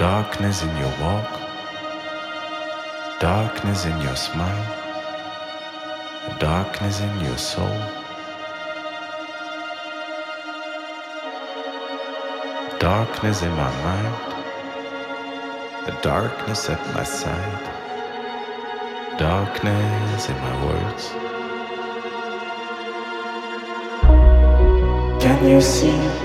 Darkness in your walk, darkness in your smile, darkness in your soul. Darkness in my mind, the darkness at my side, darkness in my words. Can you see?